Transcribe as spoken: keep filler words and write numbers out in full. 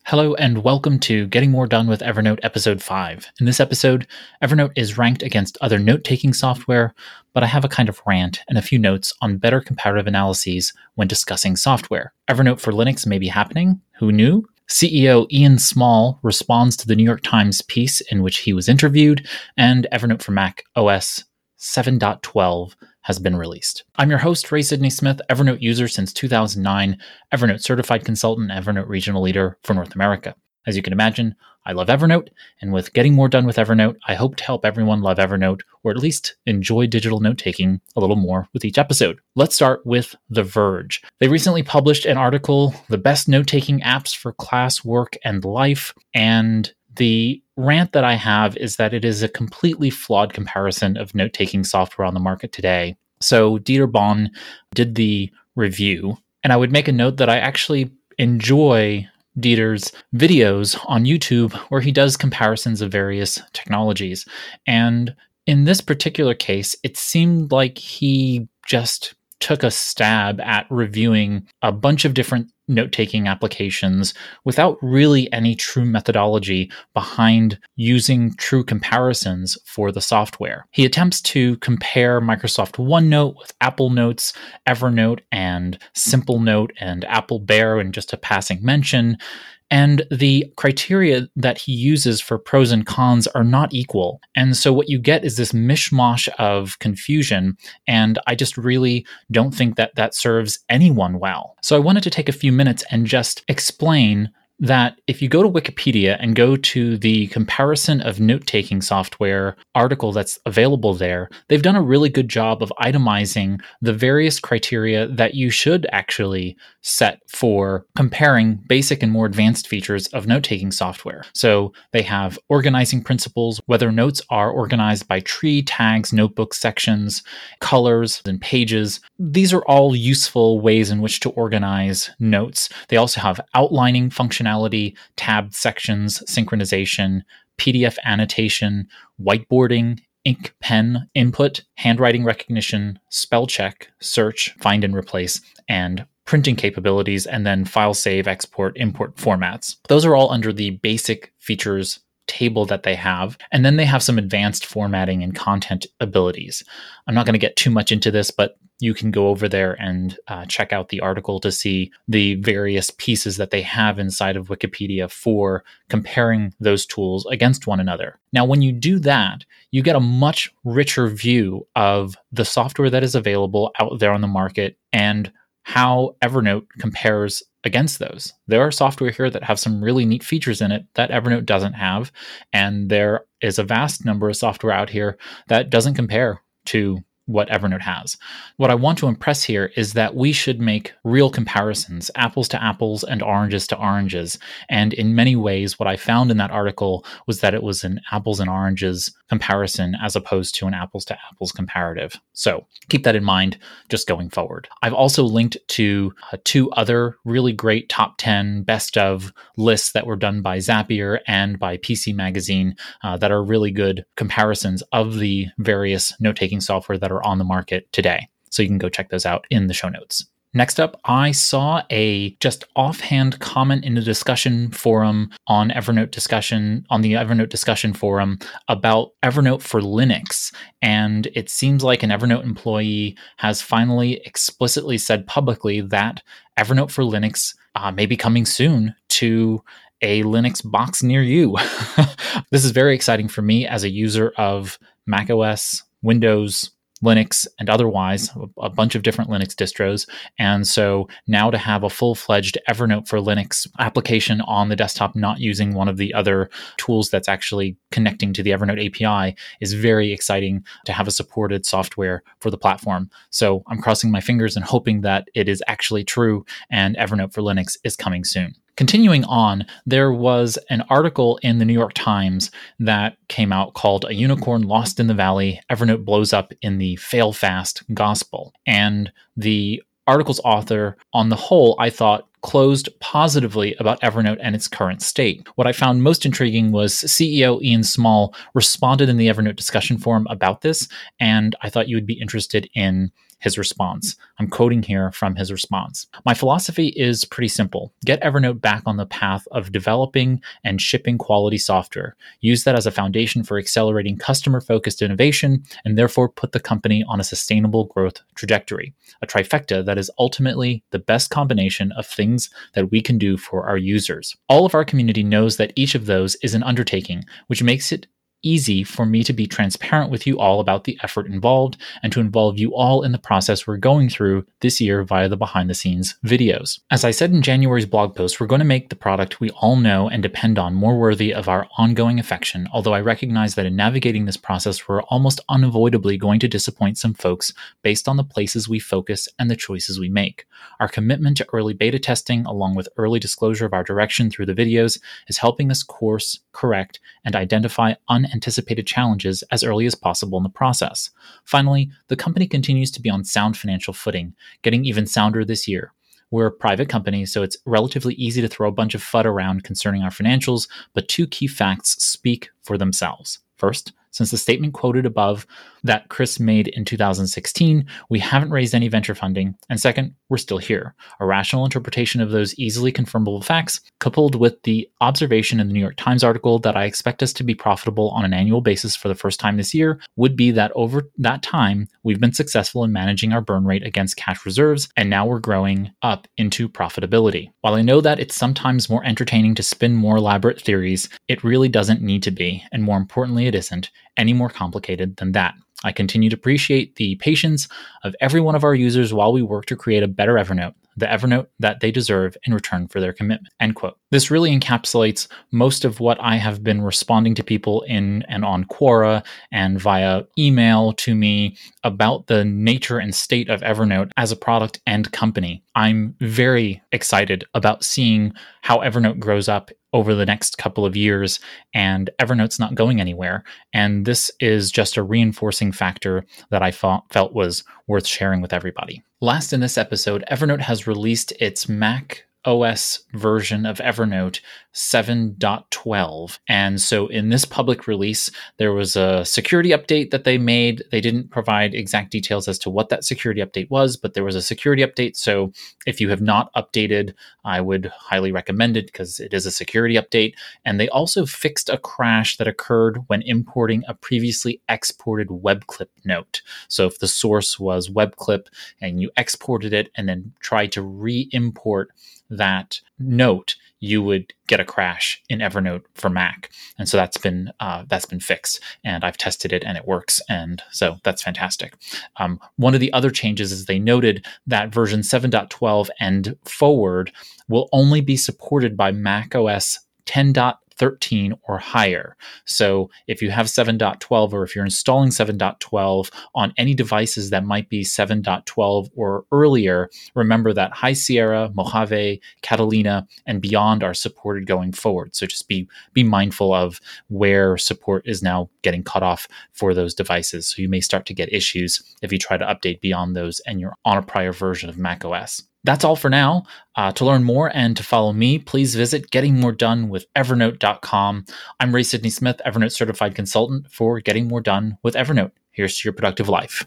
Hello and welcome to Getting More Done with Evernote Episode five. In this episode, Evernote is ranked against other note-taking software, but I have a kind of rant and a few notes on better comparative analyses when discussing software. Evernote for Linux may be happening. Who knew? C E O Ian Small responds to the New York Times piece in which he was interviewed, and Evernote for Mac O S seven point twelve has been released. I'm your host, Ray Sidney Smith, Evernote user since two thousand nine, Evernote certified consultant, Evernote regional leader for North America. As you can imagine, I love Evernote, and with Getting More Done with Evernote, I hope to help everyone love Evernote, or at least enjoy digital note-taking a little more with each episode. Let's start with The Verge. They recently published an article, The Best Note-Taking Apps for Class, Work, and Life, and the rant that I have is that it is a completely flawed comparison of note-taking software on the market today. So Dieter Bohn did the review, and I would make a note that I actually enjoy Dieter's videos on YouTube where he does comparisons of various technologies. And in this particular case, it seemed like he just took a stab at reviewing a bunch of different note-taking applications without really any true methodology behind using true comparisons for the software. He attempts to compare Microsoft OneNote with Apple Notes, Evernote, and Simple Note, and Apple Bear in just a passing mention. And the criteria that he uses for pros and cons are not equal. And so what you get is this mishmash of confusion. And I just really don't think that that serves anyone well. So I wanted to take a few minutes and just explain that if you go to Wikipedia and go to the comparison of note-taking software article that's available there, they've done a really good job of itemizing the various criteria that you should actually set for comparing basic and more advanced features of note-taking software. So they have organizing principles, whether notes are organized by tree, tags, notebook sections, colors, and pages. These are all useful ways in which to organize notes. They also have outlining functionality, tabbed sections, synchronization, P D F annotation, whiteboarding, ink pen input, handwriting recognition, spell check, search, find and replace, and printing capabilities, and then file save, export, import formats. Those are all under the basic features table that they have. And then they have some advanced formatting and content abilities. I'm not going to get too much into this, but you can go over there and uh, check out the article to see the various pieces that they have inside of Wikipedia for comparing those tools against one another. Now, when you do that, you get a much richer view of the software that is available out there on the market and how Evernote compares against those. There are software here that have some really neat features in it that Evernote doesn't have, and there is a vast number of software out here that doesn't compare to what Evernote has. What I want to impress here is that we should make real comparisons, apples to apples and oranges to oranges. And in many ways, what I found in that article was that it was an apples and oranges comparison as opposed to an apples to apples comparative. So keep that in mind just going forward. I've also linked to uh, two other really great top ten best of lists that were done by Zapier and by P C Magazine uh, that are really good comparisons of the various note-taking software that are on the market today. So you can go check those out in the show notes. Next up, I saw a just offhand comment in the discussion forum on Evernote discussion, on the Evernote discussion forum about Evernote for Linux. And it seems like an Evernote employee has finally explicitly said publicly that Evernote for Linux uh, may be coming soon to a Linux box near you. This is very exciting for me as a user of macOS, Windows, Linux, and otherwise, a bunch of different Linux distros. And so now to have a full-fledged Evernote for Linux application on the desktop, not using one of the other tools that's actually connecting to the Evernote A P I, is very exciting to have a supported software for the platform. So I'm crossing my fingers and hoping that it is actually true and Evernote for Linux is coming soon. Continuing on, there was an article in the New York Times that came out called A Unicorn Lost in the Valley, Evernote Blows Up in the Fail Fast Gospel. And the article's author, on the whole, I thought, closed positively about Evernote and its current state. What I found most intriguing was C E O Ian Small responded in the Evernote discussion forum about this, and I thought you would be interested in his response. I'm quoting here from his response. My philosophy is pretty simple. Get Evernote back on the path of developing and shipping quality software. Use that as a foundation for accelerating customer-focused innovation, and therefore put the company on a sustainable growth trajectory. A trifecta that is ultimately the best combination of things that we can do for our users. All of our community knows that each of those is an undertaking, which makes it easy for me to be transparent with you all about the effort involved and to involve you all in the process we're going through this year via the behind the scenes videos. As I said in January's blog post, we're going to make the product we all know and depend on more worthy of our ongoing affection, although I recognize that in navigating this process, we're almost unavoidably going to disappoint some folks based on the places we focus and the choices we make. Our commitment to early beta testing, along with early disclosure of our direction through the videos, is helping us course correct and identify unanticipated challenges as early as possible in the process. Finally, the company continues to be on sound financial footing, getting even sounder this year. We're a private company, so it's relatively easy to throw a bunch of F U D around concerning our financials, but two key facts speak for themselves. First, since the statement quoted above that Chris made in two thousand sixteen, we haven't raised any venture funding. And second, we're still here. A rational interpretation of those easily confirmable facts, coupled with the observation in the New York Times article that I expect us to be profitable on an annual basis for the first time this year, would be that over that time, we've been successful in managing our burn rate against cash reserves, and now we're growing up into profitability. While I know that it's sometimes more entertaining to spin more elaborate theories, it really doesn't need to be, and more importantly, it isn't any more complicated than that. I continue to appreciate the patience of every one of our users while we work to create a better Evernote, the Evernote that they deserve in return for their commitment. End quote. This really encapsulates most of what I have been responding to people in and on Quora and via email to me about the nature and state of Evernote as a product and company. I'm very excited about seeing how Evernote grows up over the next couple of years, and Evernote's not going anywhere. And this is just a reinforcing factor that I thought, felt was worth sharing with everybody. Last in this episode, Evernote has released its Mac O S version of Evernote seven point twelve. And so in this public release, there was a security update that they made. They didn't provide exact details as to what that security update was, but there was a security update. So if you have not updated, I would highly recommend it because it is a security update. And they also fixed a crash that occurred when importing a previously exported WebClip note. So if the source was WebClip and you exported it and then tried to re-import that note, you would get a crash in Evernote for Mac. And so that's been uh, that's been fixed, and I've tested it and it works. And so that's fantastic. Um, one of the other changes is they noted that version seven point twelve and forward will only be supported by Mac O S ten point thirteen or higher. So if you have seven point twelve or if you're installing seven point twelve on any devices that might be seven point twelve or earlier, remember that High Sierra, Mojave, Catalina, and beyond are supported going forward. So just be be mindful of where support is now getting cut off for those devices. So you may start to get issues if you try to update beyond those and you're on a prior version of Mac O S. That's all for now. Uh, to learn more and to follow me, please visit getting more done with evernote dot com. I'm Ray Sidney Smith, Evernote Certified Consultant for Getting More Done with Evernote. Here's to your productive life.